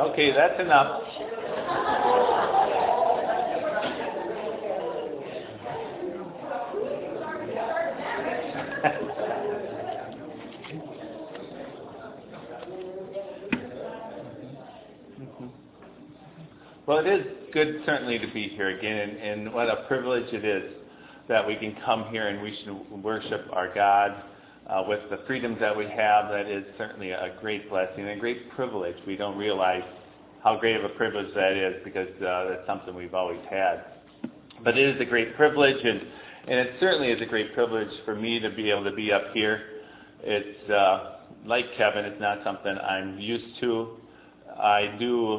Okay, that's enough. Well, it is good certainly to be here again, and what a privilege it is that we can come here and we should worship our God with the freedoms that we have. That is certainly a great blessing, a great privilege. We don't realize how great of a privilege that is because that's something we've always had. But it is a great privilege, and it certainly is a great privilege for me to be able to be up here. It's like Kevin, it's not something I'm used to. I do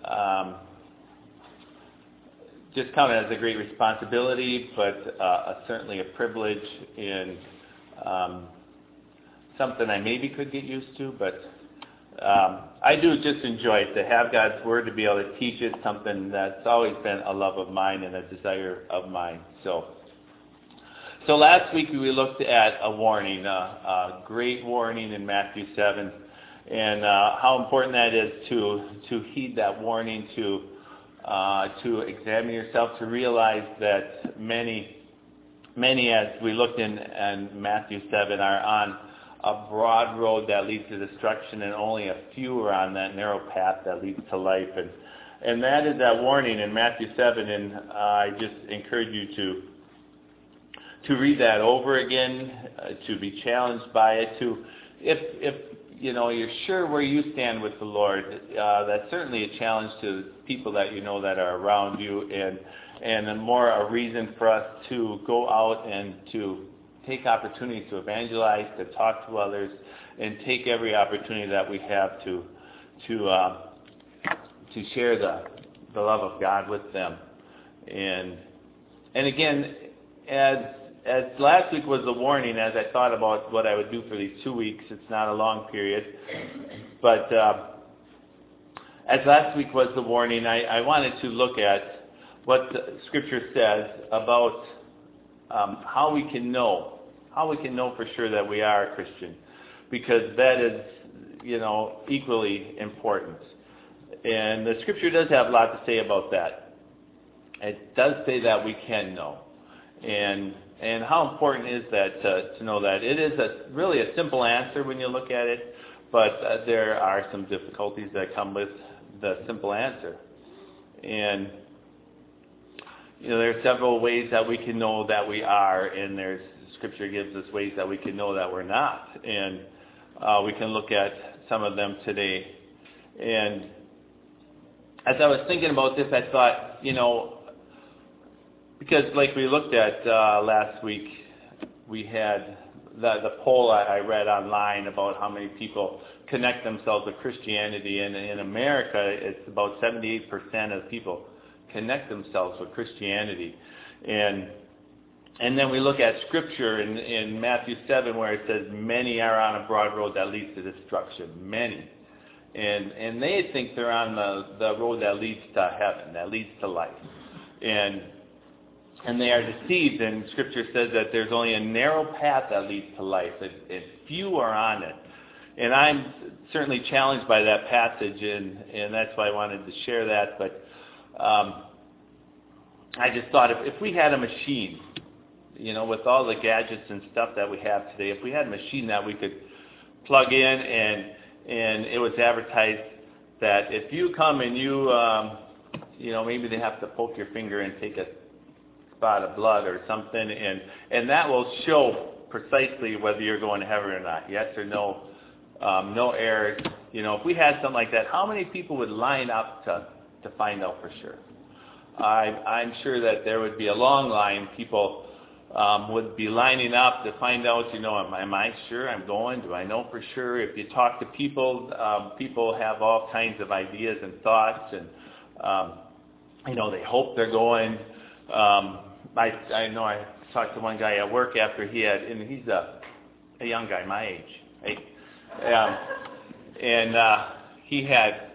just count it as a great responsibility, but certainly a privilege and something I maybe could get used to, but I do just enjoy it, to have God's Word, to be able to teach it, something that's always been a love of mine and a desire of mine. So last week we looked at a warning, a great warning in Matthew 7, and how important that is to heed that warning, to examine yourself, to realize that many, as we looked in Matthew 7, are on a broad road that leads to destruction, and only a few are on that narrow path that leads to life. And that is that warning in Matthew 7, and I just encourage you to read that over again, to be challenged by it, to, if you know, you're sure where you stand with the Lord, that's certainly a challenge to people that you know that are around you, and a reason for us to go out and to take opportunities to evangelize, to talk to others, and take every opportunity that we have to share the love of God with them. And again, as last week was the warning, as I thought about what I would do for these 2 weeks, it's not a long period, but as last week was the warning, I wanted to look at what the Scripture says about how we can know for sure that we are a Christian, because that is, equally important. And the Scripture does have a lot to say about that. It does say that we can know. And how important is that to know that? It is really a simple answer when you look at it, but there are some difficulties that come with the simple answer. And there are several ways that we can know that we are, and Scripture gives us ways that we can know that we're not. And we can look at some of them today. And as I was thinking about this, I thought, because like we looked at last week, we had the poll I read online about how many people connect themselves with Christianity. And in America, it's about 78% of people connect themselves with Christianity. And then we look at Scripture in Matthew 7 where it says, many are on a broad road that leads to destruction. Many. And they think they're on the road that leads to heaven, that leads to life. And they are deceived, and Scripture says that there's only a narrow path that leads to life, and few are on it. And I'm certainly challenged by that passage, and that's why I wanted to share that. But I just thought if we had a machine, with all the gadgets and stuff that we have today, if we had a machine that we could plug in and it was advertised that if you come and maybe they have to poke your finger and take a spot of blood or something, and that will show precisely whether you're going to heaven or not, yes or no, no errors. If we had something like that, how many people would line up to find out for sure? I'm sure that there would be a long line. People would be lining up to find out, am I sure I'm going? Do I know for sure? If you talk to people, people have all kinds of ideas and thoughts, and they hope they're going. I know I talked to one guy at work after and he's a young guy my age, right? And he had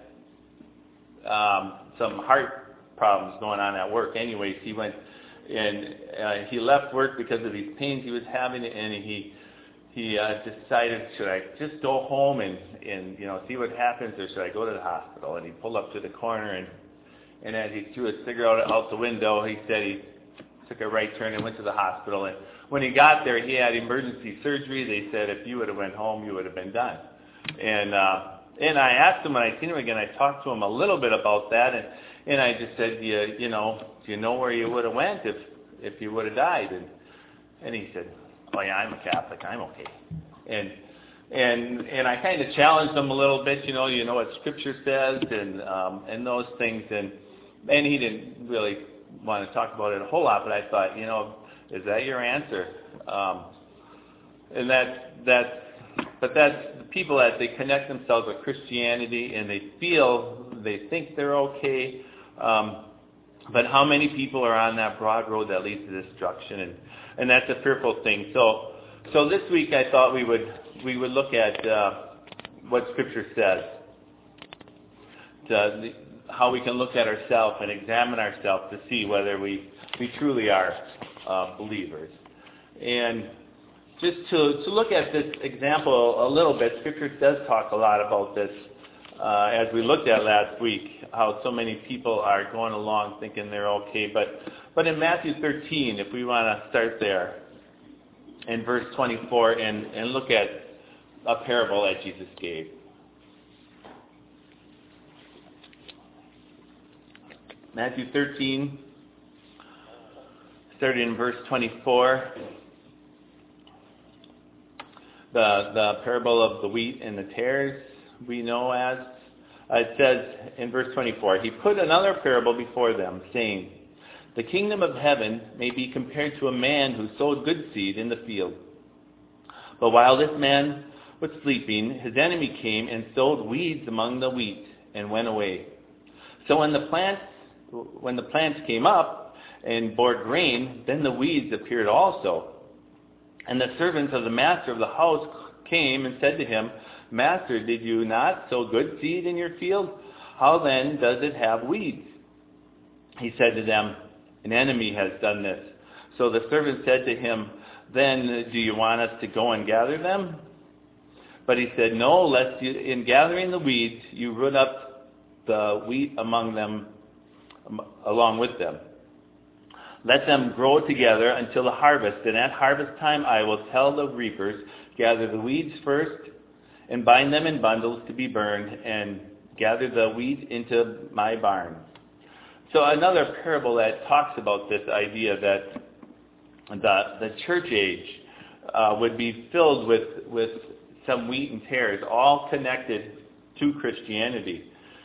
some heart problems going on at work. Anyways, he went and he left work because of these pains he was having, and decided, should I just go home and see what happens, or should I go to the hospital? And he pulled up to the corner, and as he threw a cigarette out the window, he said he took a right turn and went to the hospital. And when he got there, he had emergency surgery. They said if you would have went home, you would have been done. And I asked him when I seen him again, I talked to him a little bit about that, and I just said, do you know where you would have went if you would have died? And he said, oh yeah, I'm a Catholic, I'm okay. And I kind of challenged him a little bit, you know what Scripture says, and those things, and he didn't really want to talk about it a whole lot, but I thought, is that your answer? And that's the people that they connect themselves with Christianity, and they think they're okay, but how many people are on that broad road that leads to destruction? And that's a fearful thing. So this week I thought we would look at what Scripture says, how we can look at ourselves and examine ourselves to see whether we truly are believers. And just to look at this example a little bit, Scripture does talk a lot about this, as we looked at last week, how so many people are going along thinking they're okay. But in Matthew 13, if we want to start there, in verse 24, and look at a parable that Jesus gave. Matthew 13, starting in verse 24. The parable of the wheat and the tares, we know as. It says in verse 24, he put another parable before them, saying, the kingdom of heaven may be compared to a man who sowed good seed in the field. But while this man was sleeping, his enemy came and sowed weeds among the wheat and went away. So when the plants came up and bore grain, then the weeds appeared also. And the servants of the master of the house came and said to him, Master, did you not sow good seed in your field? How then does it have weeds? He said to them, an enemy has done this. So the servant said to him, then do you want us to go and gather them? But he said, no, lest in gathering the weeds you root up the wheat among them, along with them. Let them grow together until the harvest, and at harvest time I will tell the reapers, gather the weeds first, and bind them in bundles to be burned, and gather the wheat into my barn. So another parable that talks about this idea that the church age would be filled with some wheat and tares, all connected to Christianity.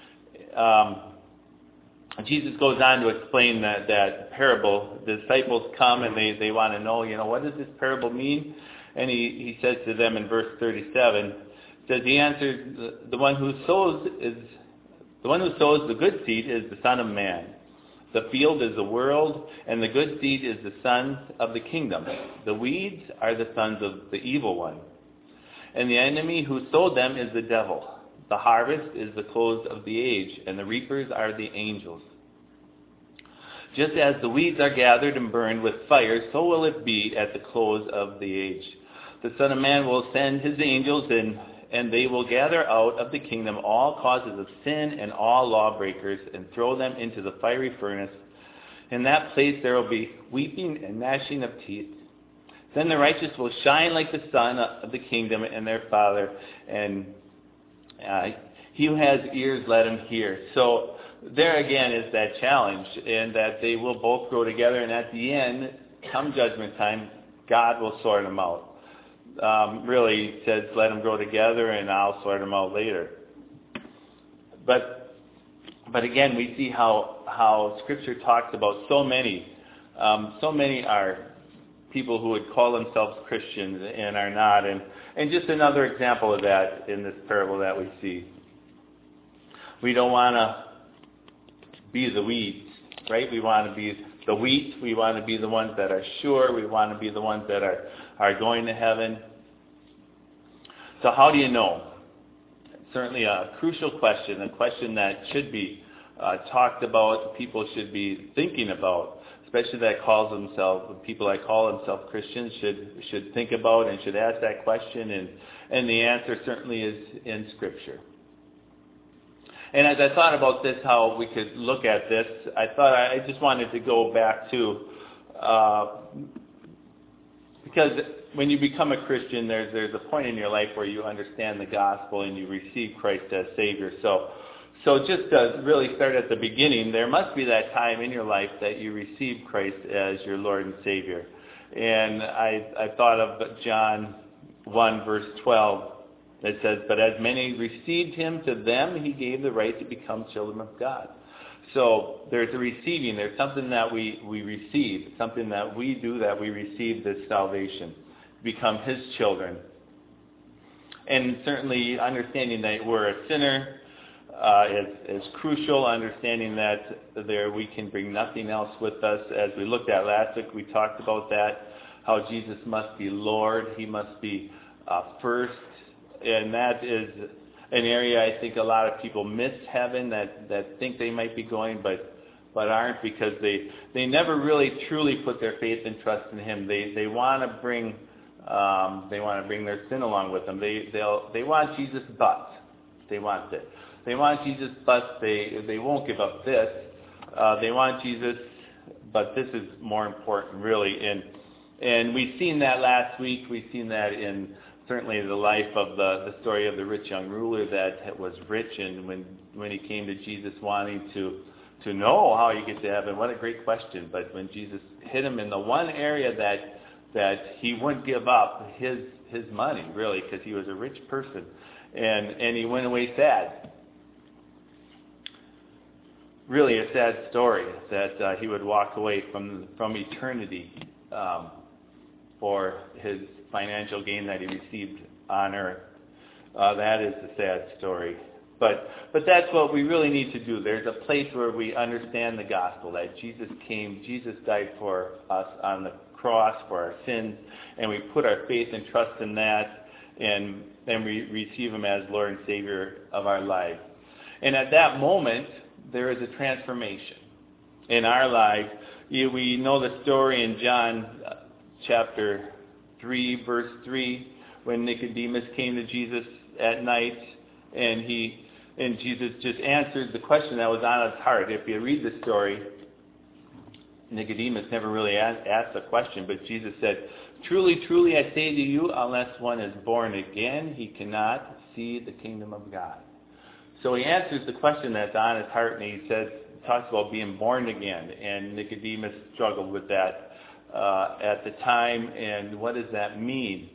Jesus goes on to explain that parable. The disciples come and they want to know, what does this parable mean? And he says to them in verse 37, says he answered, the one who sows the good seed is the Son of Man. The field is the world, and the good seed is the sons of the kingdom. The weeds are the sons of the evil one. And the enemy who sowed them is the devil. The harvest is the close of the age, and the reapers are the angels. Just as the weeds are gathered and burned with fire, so will it be at the close of the age. The Son of Man will send his angels, and they will gather out of the kingdom all causes of sin and all lawbreakers, and throw them into the fiery furnace. In that place there will be weeping and gnashing of teeth. Then the righteous will shine like the sun of the kingdom and their Father, and he who has ears, let him hear. So there again is that challenge, and that they will both grow together, and at the end, come judgment time, God will sort them out. Really says, let them grow together, and I'll sort them out later. But again, we see how Scripture talks about so many are people who would call themselves Christians and are not. And just another example of that in this parable that we see. We don't want to be the weeds, right? We want to be the wheat. We want to be the ones that are sure. We want to be the ones that are going to heaven. So how do you know? Certainly a crucial question, a question that should be talked about, people should be thinking about, especially that calls themselves, people that call themselves Christians should think about and should ask that question, and the answer certainly is in Scripture. And as I thought about this, how we could look at this, I thought I just wanted to go back to, because when you become a Christian, there's a point in your life where you understand the gospel and you receive Christ as Savior. So just to really start at the beginning, there must be that time in your life that you receive Christ as your Lord and Savior. And I thought of John 1, verse 12. It says, "But as many received him, to them he gave the right to become children of God." So there's a receiving. There's something that we receive, something that we do, that we receive this salvation, become his children. And certainly understanding that we're a sinner is crucial, understanding that there we can bring nothing else with us. As we looked at last week, we talked about that, how Jesus must be Lord. He must be first. And that is an area I think a lot of people miss heaven, that think they might be going, but aren't, because they never really truly put their faith and trust in him. They want to bring their sin along with them. They want Jesus, but they want it. They want Jesus, but they won't give up this. They want Jesus, but this is more important, really. And we've seen that last week. We've seen that in certainly the life of the story of the rich young ruler that was rich, and when he came to Jesus wanting to know how you get to heaven, what a great question. But when Jesus hit him in the one area that he wouldn't give up, his money, really, because he was a rich person, and he went away sad. Really a sad story that he would walk away from eternity for his financial gain that he received on earth. That is a sad story. But that's what we really need to do. There's a place where we understand the gospel, that Jesus came, Jesus died for us on the cross for our sins, and we put our faith and trust in that, and then we receive him as Lord and Savior of our life. And at that moment, there is a transformation in our life. We know the story in John chapter 3, verse 3, when Nicodemus came to Jesus at night, and Jesus just answered the question that was on his heart. If you read the story, Nicodemus never really asked a question, but Jesus said, "Truly, truly, I say to you, unless one is born again, he cannot see the kingdom of God." So he answers the question that's on his heart, and he talks about being born again, and Nicodemus struggled with that at the time, and what does that mean?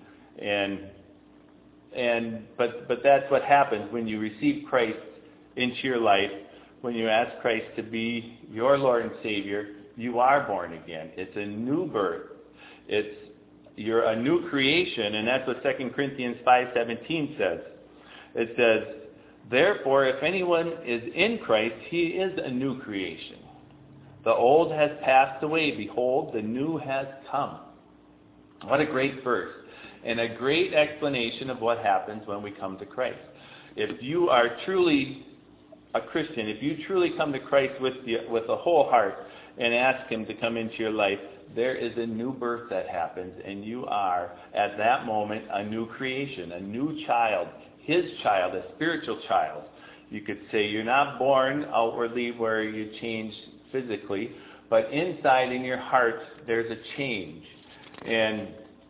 But that's what happens when you receive Christ into your life. When you ask Christ to be your Lord and Savior, you are born again. It's a new birth. You're a new creation, and that's what 2 Corinthians 5:17 says. It says, "Therefore, if anyone is in Christ, he is a new creation. The old has passed away. Behold, the new has come." What a great verse, and a great explanation of what happens when we come to Christ. If you are truly a Christian, if you truly come to Christ with a whole heart and ask him to come into your life, there is a new birth that happens, and you are, at that moment, a new creation, a new child, his child, a spiritual child. You could say you're not born outwardly where you change physically, but inside in your heart there's a change, and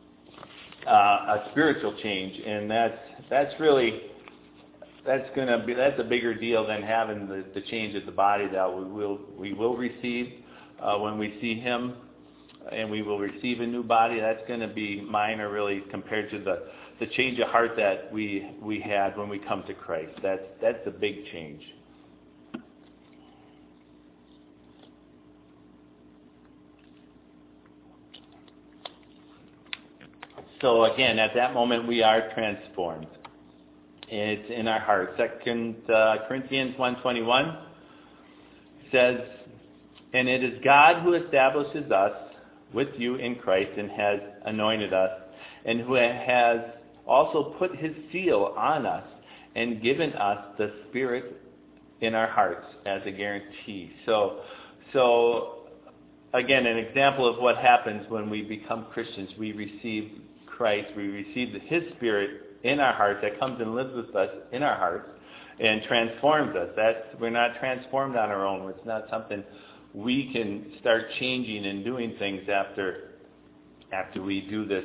a spiritual change, and that's a bigger deal than having the change of the body that we will receive when we see him, and we will receive a new body. That's going to be minor, really, compared to the change of heart that we had when we come to Christ. That's a big change. So again, at that moment, we are transformed. It's in our heart. 2 Corinthians 1:21 says, "And it is God who establishes us with you in Christ and has anointed us, and who has also put his seal on us and given us the Spirit in our hearts as a guarantee." So again, an example of what happens when we become Christians. We receive Christ. We receive His Spirit in our hearts that comes and lives with us in our hearts and transforms us. We're not transformed on our own. It's not something we can start changing and doing things after we do this,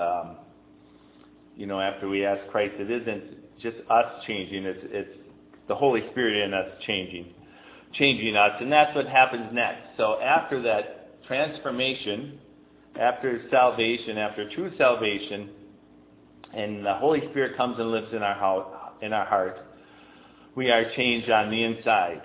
after we ask Christ. It isn't just us changing. It's the Holy Spirit in us changing us, and that's what happens next. So after that transformation, after salvation, after true salvation, and the Holy Spirit comes and lives in our heart, we are changed on the inside.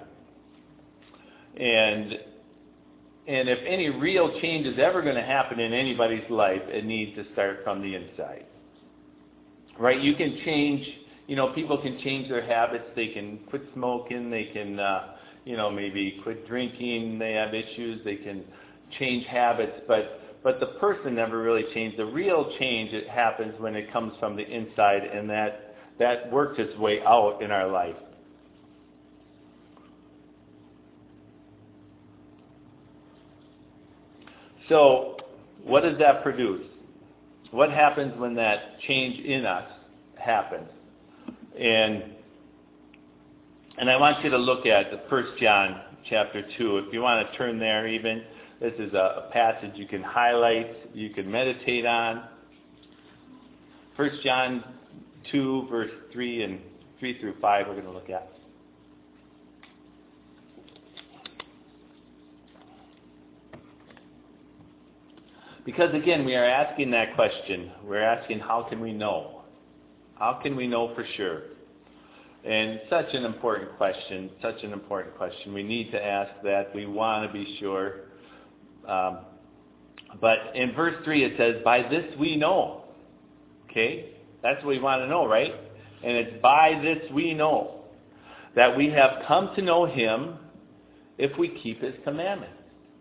And if any real change is ever going to happen in anybody's life, it needs to start from the inside. Right? You can change, people can change their habits. They can quit smoking. They can, maybe quit drinking. They have issues. They can change habits. But the person never really changed. The real change, it happens when it comes from the inside, and that works its way out in our life. So, what does that produce? What happens when that change in us happens? And I want you to look at the 1 John chapter 2. If you want to turn there even, this is a passage you can highlight, you can meditate on. 1 John 2, verse 3 through 5 we're going to look at. Because again, we are asking that question. We're asking, how can we know? How can we know for sure? And such an important question, We need to ask that. We want to be sure. But in verse 3 it says, by this we know. Okay? That's what we want to know, right? And it's by this we know that we have come to know Him if we keep His commandments.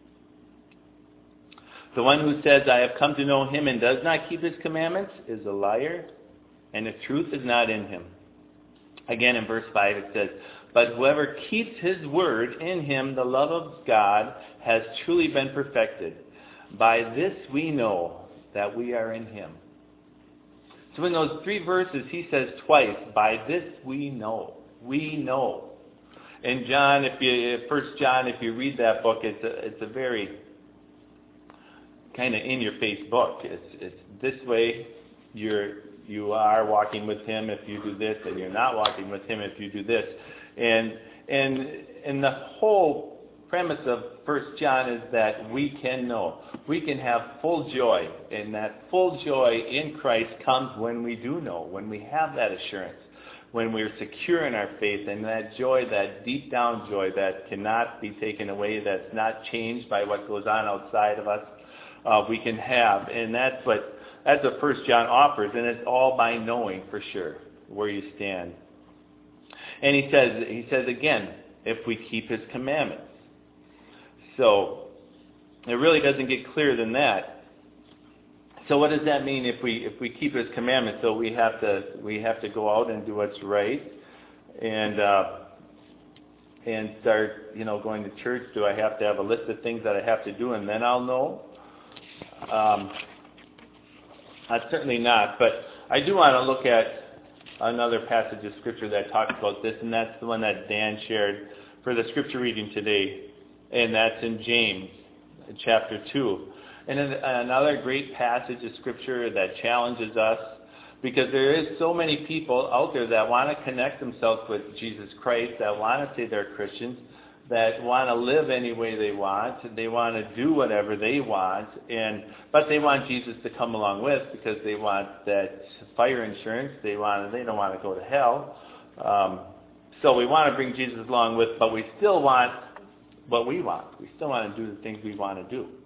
The one who says, I have come to know Him and does not keep His commandments is a liar, and the truth is not in him. Again, in verse 5 it says, but whoever keeps His word, in him the love of God has truly been perfected. By this we know that we are in Him. So in those 3 verses, he says twice, by this we know. We know. And John, 1 John, if you read that book, it's a very kind of in-your-face book. It's this way you are walking with Him if you do this, and you're not walking with Him if you do this. And the whole premise of 1 John is that we can know. We can have full joy, and that full joy in Christ comes when we do know, when we have that assurance, when we're secure in our faith, and that joy, that deep down joy that cannot be taken away, that's not changed by what goes on outside of us, we can have. And that's what 1 John offers, and it's all by knowing for sure where you stand. And he says again, if we keep His commandments. So it really doesn't get clearer than that. So what does that mean if we keep His commandments? So we have to go out and do what's right, and start going to church. Do I have to have a list of things that I have to do and then I'll know? Certainly not. But I do want to look at another passage of Scripture that talks about this, and that's the one that Dan shared for the Scripture reading today, and that's in James chapter 2. And another great passage of Scripture that challenges us, because there is so many people out there that want to connect themselves with Jesus Christ, that want to say they're Christians, that want to live any way they want. They want to do whatever they want, but they want Jesus to come along with, because they want that fire insurance. They don't want to go to hell. So we want to bring Jesus along with, but we still want what we want. We still want to do the things we want to do.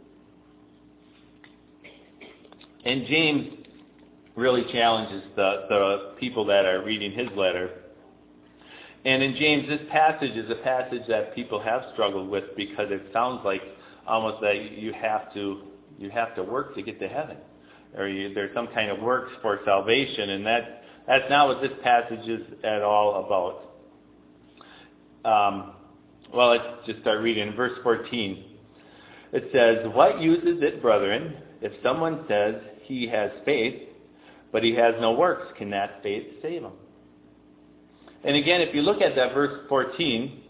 And James really challenges the people that are reading his letter. And in James, this passage is a passage that people have struggled with, because it sounds like almost that you have to work to get to heaven, or there's some kind of works for salvation, and that's not what this passage is at all about. Well, let's just start reading. In verse 14, It says, what use is it, brethren, if someone says he has faith, but he has no works? Can that faith save him? And again, if you look at that verse 14,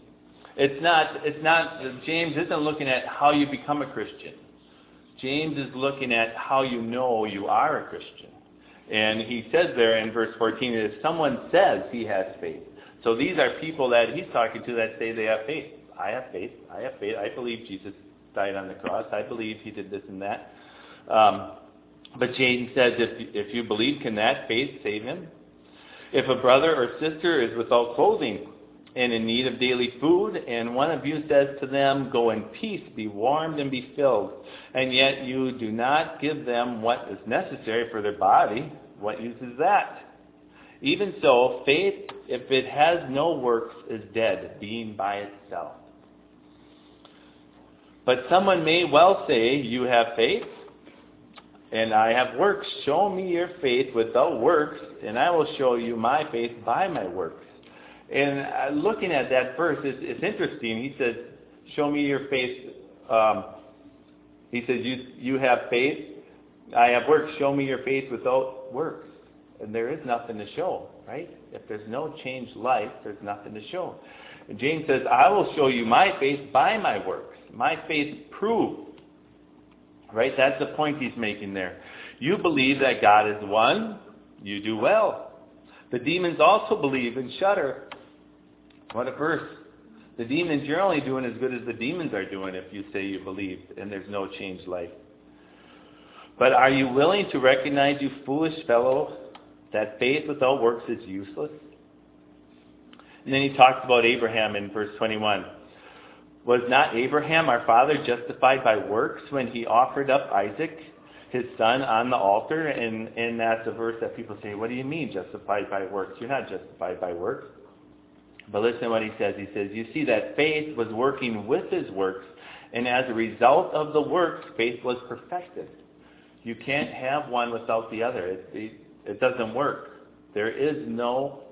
James isn't looking at how you become a Christian. James is looking at how you know you are a Christian. And he says there in verse 14, if someone says he has faith. So these are people that he's talking to that say they have faith. I have faith. I have faith. I believe Jesus died on the cross. I believe he did this and that. But James says, if you believe, can that faith save him? If a brother or sister is without clothing and in need of daily food, and one of you says to them, go in peace, be warmed and be filled, and yet you do not give them what is necessary for their body, what use is that? Even so, faith, if it has no works, is dead, being by itself. But someone may well say, you have faith, and I have works. Show me your faith without works, and I will show you my faith by my works. And looking at that verse, it's interesting. He says, show me your faith. He says, you have faith. I have works. Show me your faith without works. And there is nothing to show, right? If there's no changed life, there's nothing to show. And James says, I will show you my faith by my works. My faith proved. Right? That's the point he's making there. You believe that God is one. You do well. The demons also believe and shudder. What a verse. The demons, you're only doing as good as the demons are doing if you say you believe and there's no changed life. But are you willing to recognize, you foolish fellow, that faith without works is useless? And then he talks about Abraham in verse 21. Was not Abraham, our father, justified by works when he offered up Isaac, his son, on the altar? And that's a verse that people say, what do you mean justified by works? You're not justified by works. But listen to what he says. He says, you see that faith was working with his works, and as a result of the works, faith was perfected. You can't have one without the other. It doesn't work. There is no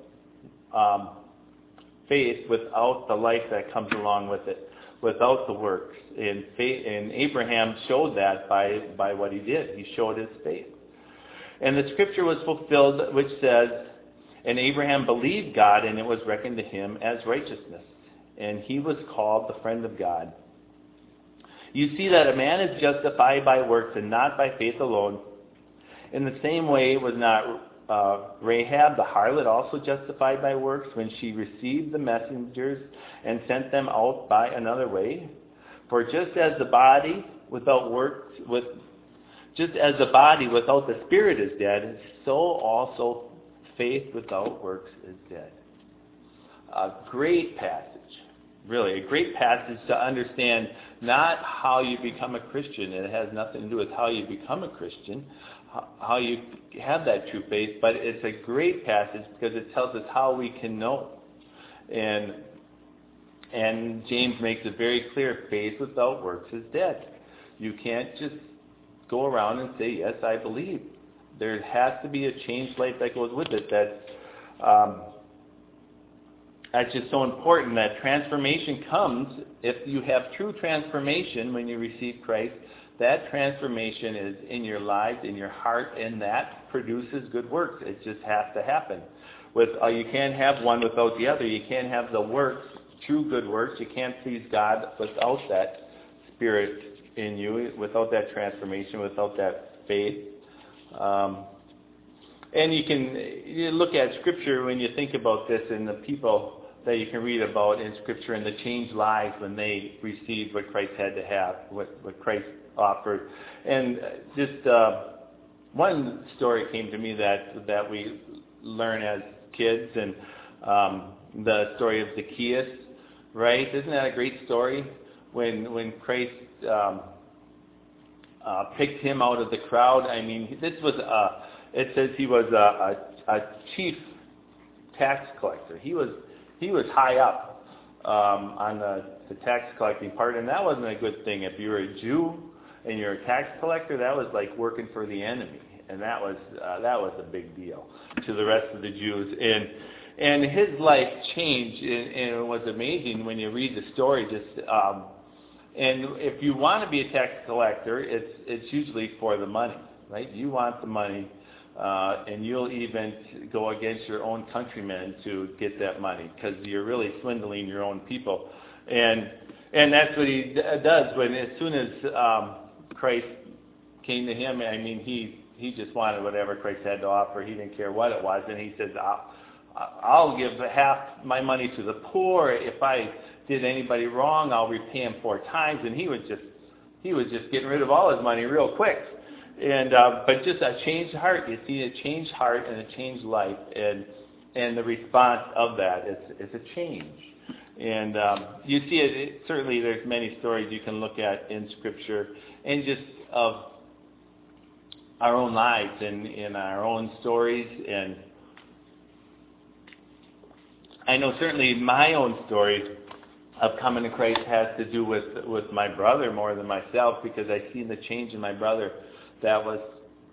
faith without the life that comes along with it, without the works. And Abraham showed that by what he did. He showed his faith. And the scripture was fulfilled, which says, and Abraham believed God, and it was reckoned to him as righteousness. And he was called the friend of God. You see that a man is justified by works and not by faith alone. In the same way, was not Rahab the harlot also justified by works when she received the messengers and sent them out by another way? For just as the body without the spirit is dead, so also faith without works is dead. A great passage, really, a great passage to understand not how you become a Christian. It has nothing to do with how you become a Christian, how you have that true faith, but it's a great passage because it tells us how we can know. And James makes it very clear, faith without works is dead. You can't just go around and say, yes, I believe. There has to be a changed life that goes with it. That's just so important, that transformation comes. If you have true transformation when you receive Christ, that transformation is in your lives, in your heart, and that produces good works. It just has to happen. You can't have one without the other. You can't have the works, true good works. You can't please God without that Spirit in you, without that transformation, without that faith. And you look at Scripture when you think about this, and the people that you can read about in Scripture and the changed lives when they received what Christ had to have, what Christ offered. And just one story came to me that we learn as kids, and the story of Zacchaeus, right? Isn't that a great story? When Christ picked him out of the crowd. I mean, it says he was a chief tax collector. He was high up on the tax collecting part, and that wasn't a good thing. If you were a Jew and you're a tax collector, that was like working for the enemy, and that was a big deal to the rest of the Jews. And his life changed, and it was amazing when you read the story. Just And if you want to be a tax collector, it's usually for the money, right? You want the money, and you'll even go against your own countrymen to get that money because you're really swindling your own people. And that's what he does when, as soon as Christ came to him, I mean, he just wanted whatever Christ had to offer. He didn't care what it was. And he says, I'll give half my money to the poor. If I did anybody wrong, I'll repay him 4 times. And he was just getting rid of all his money real quick. And but just a changed heart. You see, a changed heart and a changed life, and the response of that is a change. And you see it. Certainly, there's many stories you can look at in Scripture, and just of our own lives and in our own stories. And I know certainly my own story of coming to Christ has to do with my brother more than myself, because I seen the change in my brother that was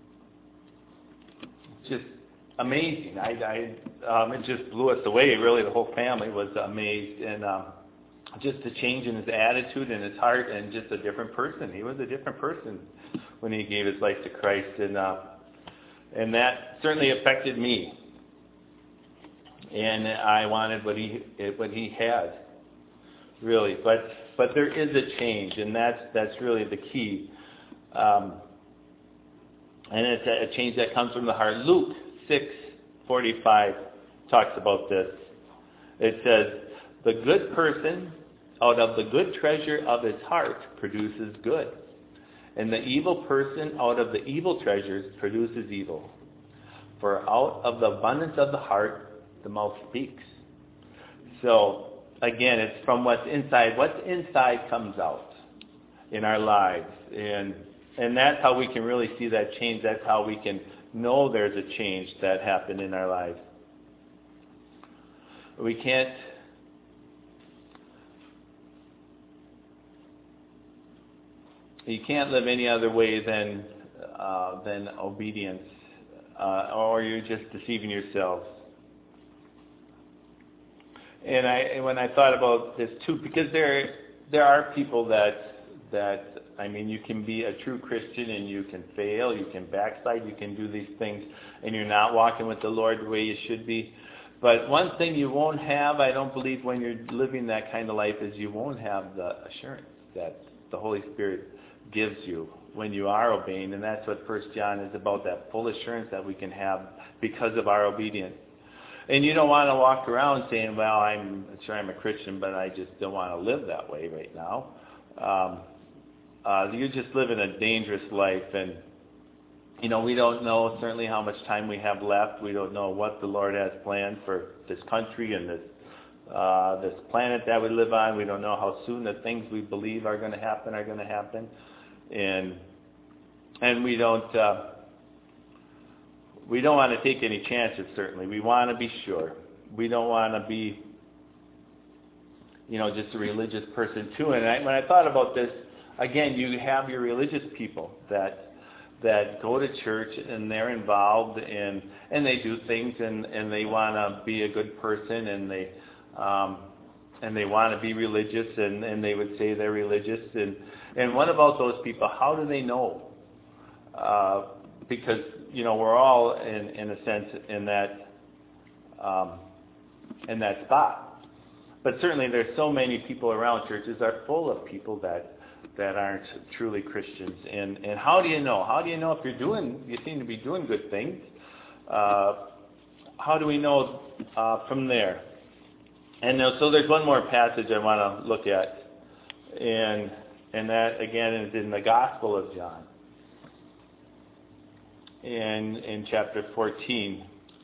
just amazing. It just blew us away. Really, the whole family was amazed, and just the change in his attitude and his heart, and just a different person. He was a different person when he gave his life to Christ, and that certainly affected me. And I wanted what he had, really. But there is a change, and that's really the key. And it's a change that comes from the heart. Luke 6:45 talks about this. It says, "The good person out of the good treasure of his heart produces good, and the evil person out of the evil treasures produces evil. For out of the abundance of the heart, the mouth speaks." So, again, it's from what's inside. What's inside comes out in our lives. And that's how we can really see that change. That's how we can know there's a change that happened in our lives. You can't live any other way than obedience, or you're just deceiving yourselves. And when I thought about this too, because there are people that I mean, you can be a true Christian and you can fail, you can backslide, you can do these things, and you're not walking with the Lord the way you should be. But one thing you won't have, I don't believe, when you're living that kind of life, is you won't have the assurance that the Holy Spirit gives you when you are obeying. And that's what 1 John is about, that full assurance that we can have because of our obedience. And you don't want to walk around saying, well, I'm sure I'm a Christian, but I just don't want to live that way right now. You're just living a dangerous life, and we don't know certainly how much time we have left. We don't know what the Lord has planned for this country and this planet that we live on. We don't know how soon the things we believe are going to happen, and we don't want to take any chances. Certainly, we want to be sure. We don't want to be just a religious person too. And when I thought about this, again, you have your religious people that go to church and they're involved and they do things and they want to be a good person and they want to be religious and they would say they're religious and what about those people? How do they know? Because we're all in a sense in that spot. But certainly there's so many people around. Churches are full of people that aren't truly Christians. And how do you know? How do you know if you seem to be doing good things? How do we know from there? And so there's one more passage I want to look at. And that, again, is in the Gospel of John. In chapter 14.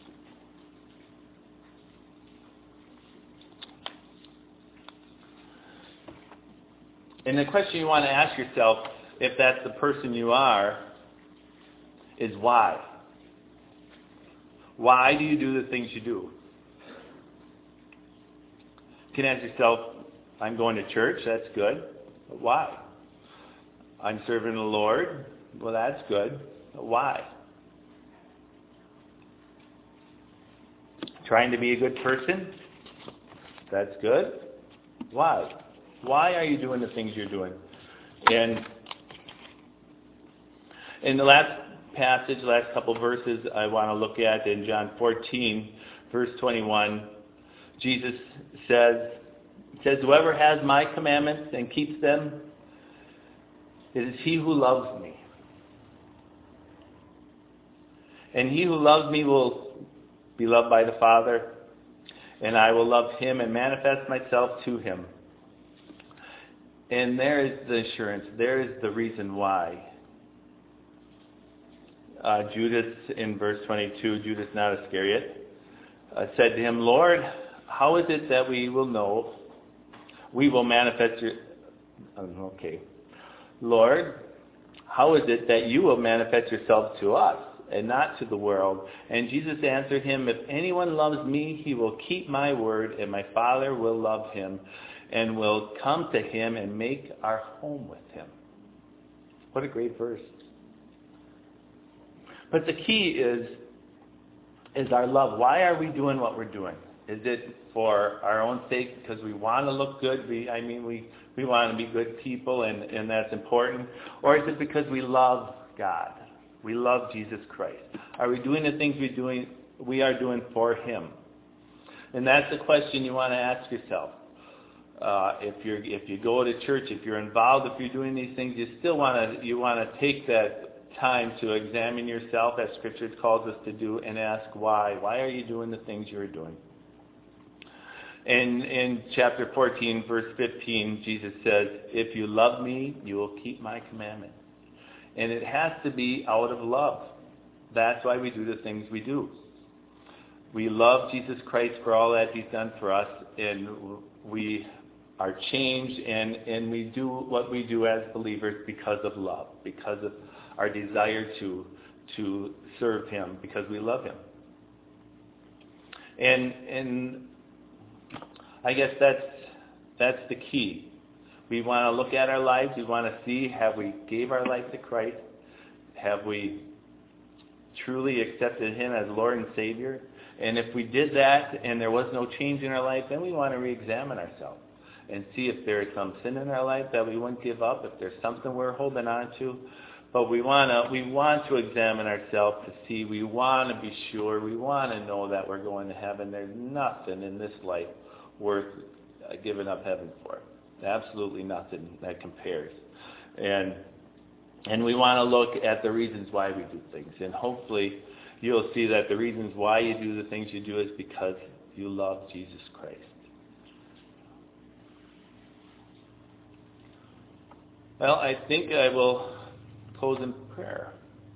And the question you want to ask yourself, if that's the person you are, is why? Why do you do the things you do? You can ask yourself, I'm going to church, that's good. But why? I'm serving the Lord, well, that's good. But why? Trying to be a good person, that's good. Why? Why are you doing the things you're doing? And in the last passage, last couple verses I want to look at in John 14, verse 21, Jesus says, whoever has my commandments and keeps them, it is he who loves me. And he who loves me will be loved by the Father, and I will love him and manifest myself to him. And there is the assurance. There is the reason why. Judas, in verse 22, Judas not Iscariot, said to him, Lord, how is it that we will know? We will manifest your... Lord, how is it that you will manifest yourself to us and not to the world? And Jesus answered him, if anyone loves me, he will keep my word, and my Father will love him and will come to him and make our home with him. What a great verse. But the key is our love. Why are we doing what we're doing? Is it for our own sake because we want to look good? We want to be good people and that's important. Or is it because we love God? We love Jesus Christ. Are we doing the things we are doing for him? And that's the question you want to ask yourself. If you go to church, if you're involved, if you're doing these things, you want to take that time to examine yourself, as Scripture calls us to do, and ask why. Why are you doing the things you're doing? And in chapter 14, verse 15, Jesus says, if you love me, you will keep my commandments. And it has to be out of love. That's why we do the things we do. We love Jesus Christ for all that he's done for us, and we are changed, and we do what we do as believers because of love, because of our desire to serve him, because we love him. And I guess that's the key. We want to look at our lives. We want to see, have we gave our life to Christ? Have we truly accepted him as Lord and Savior? And if we did that and there was no change in our life, then we want to re-examine ourselves and see if there is some sin in our life that we wouldn't give up, if there's something we're holding on to. But we want to examine ourselves to see. We want to be sure. We want to know that we're going to heaven. There's nothing in this life worth giving up heaven for. Absolutely nothing that compares. And we want to look at the reasons why we do things. And hopefully you'll see that the reasons why you do the things you do is because you love Jesus Christ. Well, I think I will close in prayer.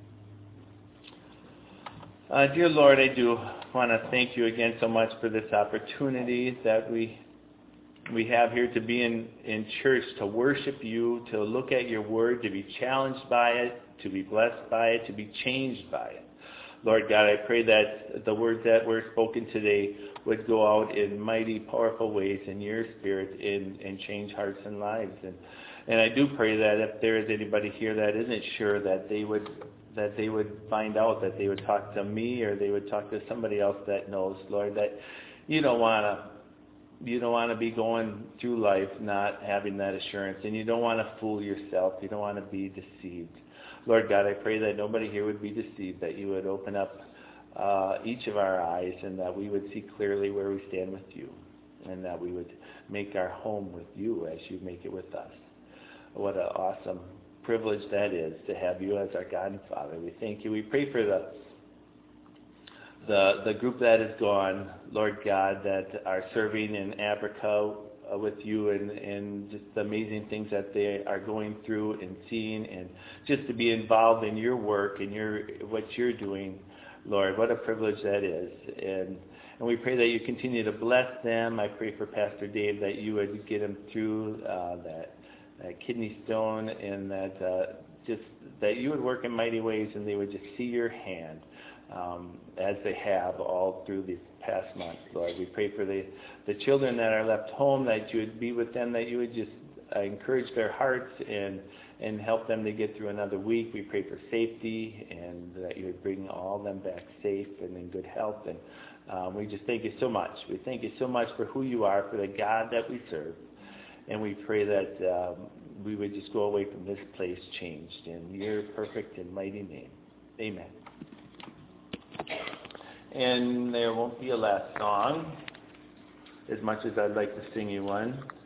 Dear Lord, I do want to thank you again so much for this opportunity that we have here to be in church, to worship you, to look at your word, to be challenged by it, to be blessed by it, to be changed by it. Lord God, I pray that the words that were spoken today would go out in mighty, powerful ways in your spirit and change hearts and lives. And I do pray that if there is anybody here that isn't sure, that they would find out, that they would talk to me or they would talk to somebody else that knows, Lord, that you don't want to be going through life not having that assurance, and you don't want to fool yourself. You don't want to be deceived. Lord God, I pray that nobody here would be deceived, that you would open up each of our eyes and that we would see clearly where we stand with you, and that we would make our home with you as you make it with us. What an awesome privilege that is to have you as our God and Father. We thank you. We pray for the group that is gone, Lord God, that are serving in Africa with you and just the amazing things that they are going through and seeing, and just to be involved in your work and what you're doing, Lord. What a privilege that is. And we pray that you continue to bless them. I pray for Pastor Dave that you would get him through that kidney stone, and that you would work in mighty ways and they would just see your hand as they have all through these past months, Lord. We pray for the children that are left home, that you would be with them, that you would just encourage their hearts and help them to get through another week. We pray for safety and that you would bring all of them back safe and in good health. And we just thank you so much. We thank you so much for who you are, for the God that we serve. And we pray that we would just go away from this place changed in your perfect and mighty name. Amen. And there won't be a last song, as much as I'd like to sing you one.